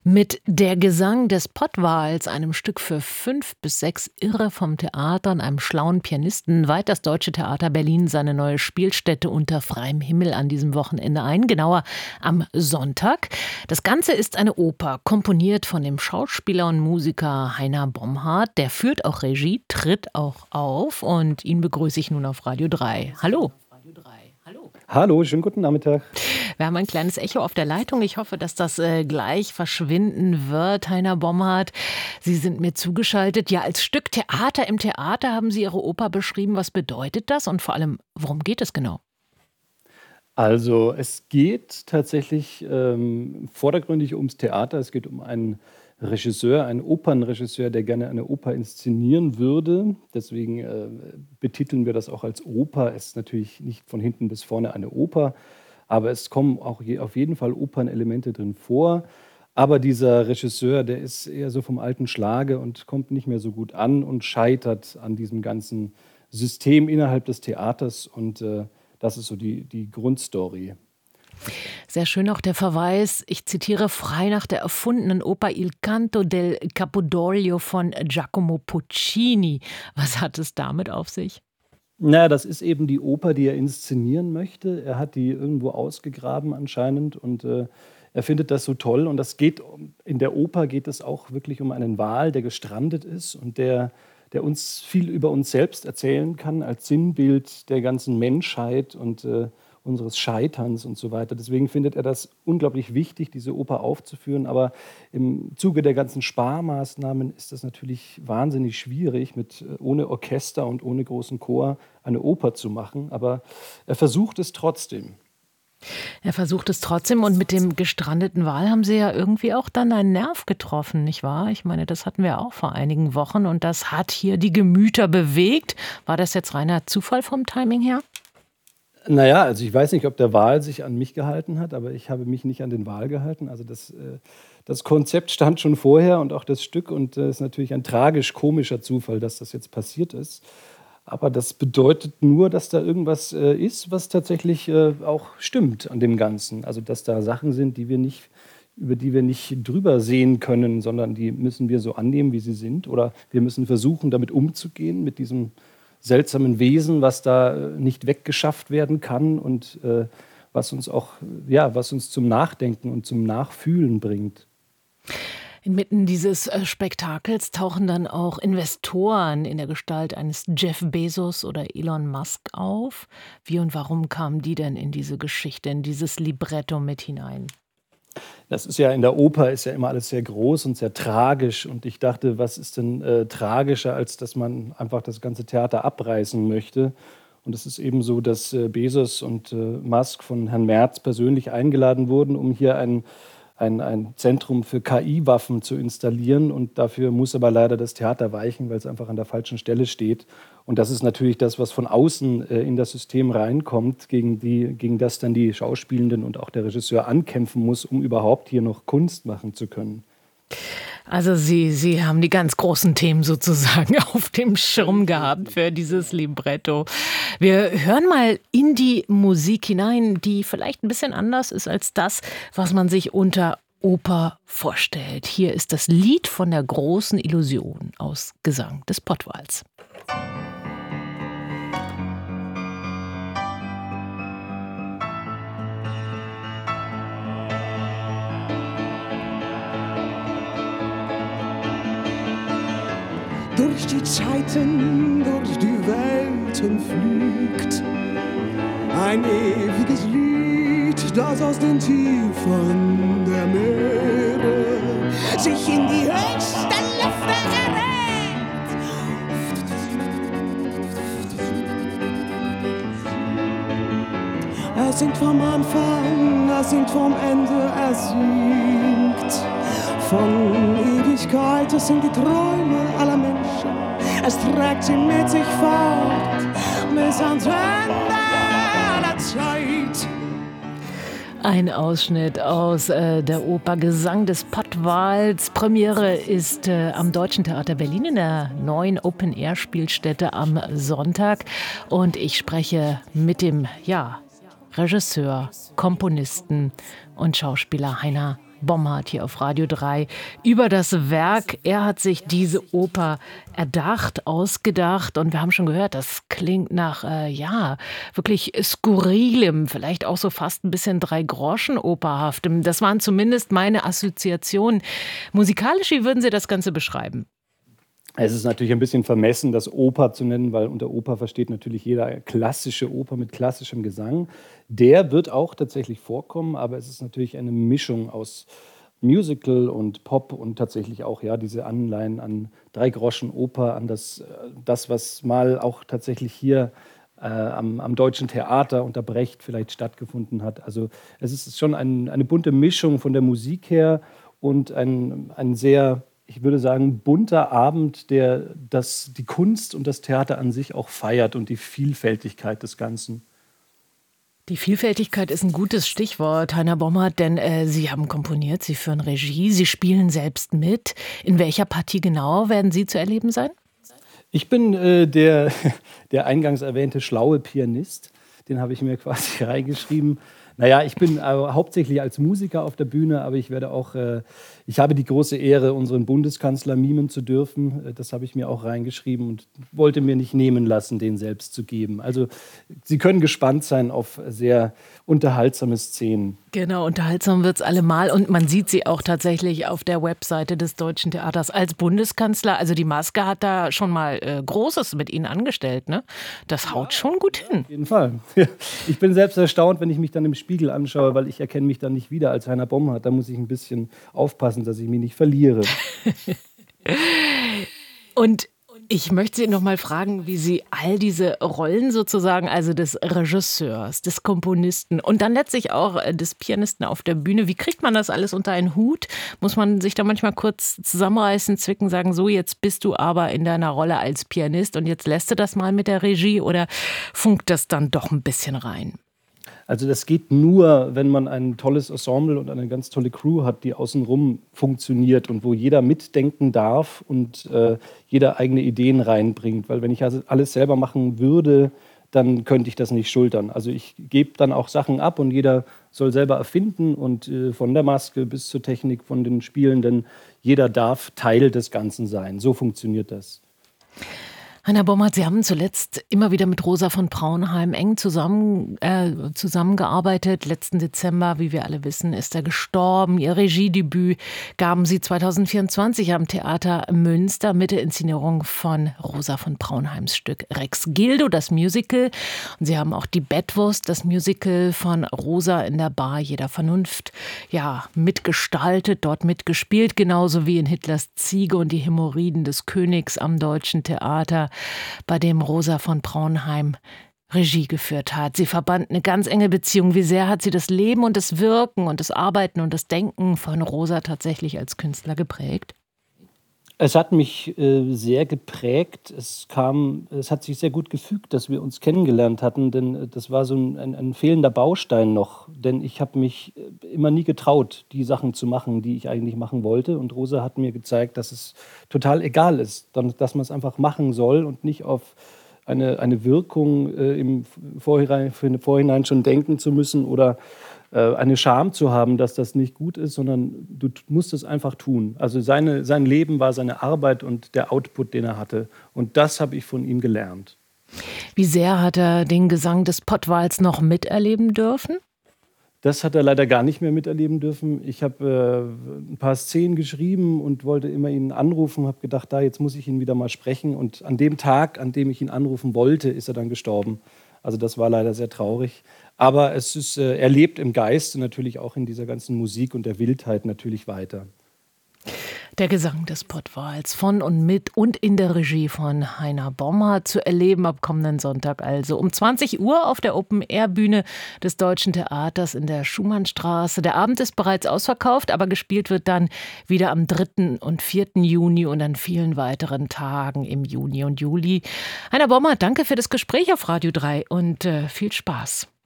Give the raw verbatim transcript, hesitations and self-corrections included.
Mit Der Gesang des Pottwals, einem Stück für fünf bis sechs Irre vom Theater und einem schlauen Pianisten, weiht das Deutsche Theater Berlin seine neue Spielstätte unter freiem Himmel an diesem Wochenende ein, genauer am Sonntag. Das Ganze ist eine Oper, komponiert von dem Schauspieler und Musiker Heiner Bomhard. Der führt auch Regie, tritt auch auf und ihn begrüße ich nun auf Radio drei. Hallo. Hallo, schönen guten Nachmittag. Wir haben ein kleines Echo auf der Leitung. Ich hoffe, dass das äh, gleich verschwinden wird, Heiner Bomhard. Sie sind mir zugeschaltet. Ja, als Stück Theater im Theater haben Sie Ihre Oper beschrieben. Was bedeutet das und vor allem, worum geht es genau? Also es geht tatsächlich ähm, vordergründig ums Theater. Es geht um einen Regisseur, einen Opernregisseur, der gerne eine Oper inszenieren würde. Deswegen äh, betiteln wir das auch als Oper. Es ist natürlich nicht von hinten bis vorne eine Oper, aber es kommen auch je, auf jeden Fall Opernelemente drin vor. Aber dieser Regisseur, der ist eher so vom alten Schlage und kommt nicht mehr so gut an und scheitert an diesem ganzen System innerhalb des Theaters. Und äh, das ist so die, die Grundstory. Sehr schön auch der Verweis, ich zitiere frei nach der erfundenen Oper Il Canto del Campidoglio von Giacomo Puccini. Was hat es damit auf sich? Na, das ist eben die Oper, die er inszenieren möchte. Er hat die irgendwo ausgegraben anscheinend und äh, er findet das so toll. Und das geht um- in der Oper geht es auch wirklich um einen Wal, der gestrandet ist und der, der uns viel über uns selbst erzählen kann als Sinnbild der ganzen Menschheit und äh, unseres Scheiterns und so weiter. Deswegen findet er das unglaublich wichtig, diese Oper aufzuführen. Aber im Zuge der ganzen Sparmaßnahmen ist das natürlich wahnsinnig schwierig, mit, äh, ohne Orchester und ohne großen Chor eine Oper zu machen. Aber er versucht es trotzdem. Er versucht es trotzdem und mit dem gestrandeten Wal haben Sie ja irgendwie auch dann einen Nerv getroffen, nicht wahr? Ich meine, das hatten wir auch vor einigen Wochen und das hat hier die Gemüter bewegt. War das jetzt reiner Zufall vom Timing her? Naja, also ich weiß nicht, ob der Wal sich an mich gehalten hat, aber ich habe mich nicht an den Wal gehalten. Also das, äh, das Konzept stand schon vorher und auch das Stück und es ist natürlich ein tragisch-komischer Zufall, dass das jetzt passiert ist. Aber das bedeutet nur, dass da irgendwas äh, ist, was tatsächlich äh, auch stimmt an dem Ganzen. Also dass da Sachen sind, die wir nicht, über die wir nicht drüber sehen können, sondern die müssen wir so annehmen, wie sie sind. Oder wir müssen versuchen, damit umzugehen, mit diesem seltsamen Wesen, was da äh, nicht weggeschafft werden kann und äh, was uns auch, ja, was uns zum Nachdenken und zum Nachfühlen bringt. Inmitten dieses äh, Spektakels tauchen dann auch Investoren in der Gestalt eines Jeff Bezos oder Elon Musk auf. Wie und warum kamen die denn in diese Geschichte, in dieses Libretto mit hinein? Das ist ja in der Oper ist ja immer alles sehr groß und sehr tragisch. Und ich dachte, was ist denn äh, tragischer, als dass man einfach das ganze Theater abreißen möchte? Und es ist eben so, dass äh, Bezos und äh, Musk von Herrn Merz persönlich eingeladen wurden, um hier ein, ein, ein Zentrum für K I-Waffen zu installieren. Und dafür muss aber leider das Theater weichen, weil es einfach an der falschen Stelle steht. Und das ist natürlich das, was von außen äh, in das System reinkommt, gegen, die, gegen das dann die Schauspielenden und auch der Regisseur ankämpfen muss, um überhaupt hier noch Kunst machen zu können. Also Sie, Sie haben die ganz großen Themen sozusagen auf dem Schirm gehabt für dieses Libretto. Wir hören mal in die Musik hinein, die vielleicht ein bisschen anders ist als das, was man sich unter Oper vorstellt. Hier ist das Lied von der großen Illusion aus Gesang des Pottwals. Durch die Zeiten, durch die Welten fliegt ein ewiges Lied, das aus den Tiefen der Meere sich in die höchsten Lüfte erhebt. Es singt vom Anfang, es singt vom Ende, es singt von Ewigkeit, es sind die Träume aller Menschen. Es trägt sie mit sich fort bis ans Ende der Zeit. Ein Ausschnitt aus äh, der Oper Gesang des Pottwals. Premiere ist äh, am Deutschen Theater Berlin in der neuen Open-Air-Spielstätte am Sonntag. Und ich spreche mit dem ja, Regisseur, Komponisten und Schauspieler Heiner Bomhard hier auf Radio drei über das Werk. Er hat sich diese Oper erdacht, ausgedacht und wir haben schon gehört, das klingt nach, äh, ja, wirklich skurrilem, vielleicht auch so fast ein bisschen Drei-Groschen-Operhaftem. Das waren zumindest meine Assoziationen. Musikalisch, wie würden Sie das Ganze beschreiben? Es ist natürlich ein bisschen vermessen, das Oper zu nennen, weil unter Oper versteht natürlich jeder klassische Oper mit klassischem Gesang. Der wird auch tatsächlich vorkommen, aber es ist natürlich eine Mischung aus Musical und Pop und tatsächlich auch ja diese Anleihen an Drei-Groschen-Oper, an das, das, was mal auch tatsächlich hier äh, am, am Deutschen Theater unter Brecht vielleicht stattgefunden hat. Also es ist schon ein, eine bunte Mischung von der Musik her und ein, ein sehr, ich würde sagen, bunter Abend, der das, die Kunst und das Theater an sich auch feiert und die Vielfältigkeit des Ganzen. Die Vielfältigkeit ist ein gutes Stichwort, Heiner Bomhard, denn äh, Sie haben komponiert, Sie führen Regie, Sie spielen selbst mit. In welcher Partie genau werden Sie zu erleben sein? Ich bin äh, der, der eingangs erwähnte schlaue Pianist. Den habe ich mir quasi reingeschrieben. Naja, ich bin äh, hauptsächlich als Musiker auf der Bühne, aber ich werde auch, äh, ich habe die große Ehre, unseren Bundeskanzler mimen zu dürfen. Äh, das habe ich mir auch reingeschrieben und wollte mir nicht nehmen lassen, den selbst zu geben. Also Sie können gespannt sein auf sehr unterhaltsame Szenen. Genau, unterhaltsam wird es allemal und man sieht Sie auch tatsächlich auf der Webseite des Deutschen Theaters als Bundeskanzler. Also die Maske hat da schon mal äh, Großes mit Ihnen angestellt, ne? Das haut schon gut hin. Auf jeden Fall. Ich bin selbst erstaunt, wenn ich mich dann im Spiegel anschaue, weil ich erkenne mich dann nicht wieder als Heiner Bomhard. Da muss ich ein bisschen aufpassen, dass ich mich nicht verliere. Und ich möchte Sie noch mal fragen, wie Sie all diese Rollen sozusagen, also des Regisseurs, des Komponisten und dann letztlich auch des Pianisten auf der Bühne, wie kriegt man das alles unter einen Hut? Muss man sich da manchmal kurz zusammenreißen, zwicken, sagen, so, jetzt bist du aber in deiner Rolle als Pianist und jetzt lässt du das mal mit der Regie oder funkt das dann doch ein bisschen rein? Also das geht nur, wenn man ein tolles Ensemble und eine ganz tolle Crew hat, die außenrum funktioniert und wo jeder mitdenken darf und äh, jeder eigene Ideen reinbringt. Weil wenn ich also alles selber machen würde, dann könnte ich das nicht schultern. Also ich gebe dann auch Sachen ab und jeder soll selber erfinden und äh, von der Maske bis zur Technik von den Spielenden, jeder darf Teil des Ganzen sein. So funktioniert das. Heiner Bomhard, Sie haben zuletzt immer wieder mit Rosa von Braunheim eng zusammen, äh, zusammengearbeitet. Letzten Dezember, wie wir alle wissen, ist er gestorben. Ihr Regiedebüt gaben Sie zwanzig vierundzwanzig am Theater Münster mit der Inszenierung von Rosa von Braunheims Stück Rex Gildo, das Musical. Und Sie haben auch die Bettwurst, das Musical von Rosa in der Bar jeder Vernunft, ja, mitgestaltet, dort mitgespielt, genauso wie in Hitlers Ziege und die Hämorrhoiden des Königs am Deutschen Theater, bei dem Rosa von Braunheim Regie geführt hat. Sie verband eine ganz enge Beziehung. Wie sehr hat sie das Leben und das Wirken und das Arbeiten und das Denken von Rosa tatsächlich als Künstler geprägt? Es hat mich äh, sehr geprägt. Es kam, es hat sich sehr gut gefügt, dass wir uns kennengelernt hatten, denn das war so ein, ein, ein fehlender Baustein noch. Denn ich habe mich immer nie getraut, die Sachen zu machen, die ich eigentlich machen wollte. Und Rosa hat mir gezeigt, dass es total egal ist, dass man es einfach machen soll und nicht auf eine, eine Wirkung äh, im Vorhinein, für Vorhinein schon denken zu müssen oder eine Scham zu haben, dass das nicht gut ist, sondern du musst es einfach tun. Also seine, sein Leben war seine Arbeit und der Output, den er hatte. Und das habe ich von ihm gelernt. Wie sehr hat er den Gesang des Pottwals noch miterleben dürfen? Das hat er leider gar nicht mehr miterleben dürfen. Ich habe äh, ein paar Szenen geschrieben und wollte immer ihn anrufen, habe gedacht, da jetzt muss ich ihn wieder mal sprechen. Und an dem Tag, an dem ich ihn anrufen wollte, ist er dann gestorben. Also das war leider sehr traurig. Aber es ist, äh, er lebt im Geiste natürlich auch in dieser ganzen Musik und der Wildheit natürlich weiter. Der Gesang des Pottwals von und mit und in der Regie von Heiner Bomhard zu erleben ab kommenden Sonntag also um zwanzig Uhr auf der Open-Air-Bühne des Deutschen Theaters in der Schumannstraße. Der Abend ist bereits ausverkauft, aber gespielt wird dann wieder am dritten und vierten Juni und an vielen weiteren Tagen im Juni und Juli. Heiner Bomhard, danke für das Gespräch auf Radio drei und äh, viel Spaß.